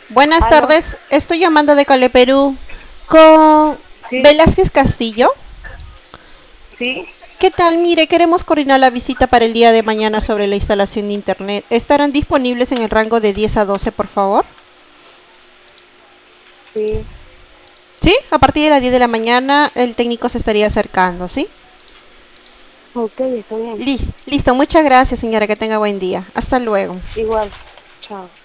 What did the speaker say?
Buenas Aló, tardes, estoy llamando de Cale Perú con sí, Velázquez Castillo. sí, ¿Qué tal? Mire, queremos coordinar la visita para el día de mañana sobre la instalación de internet. ¿Estarán disponibles en el rango de 10 a 12, por favor? sí. Sí, a partir de las 10 de la mañana el técnico se estaría acercando, ¿sí? Ok, está bien. Listo, muchas gracias, señora, que tenga buen día. Hasta luego. Igual. Chao.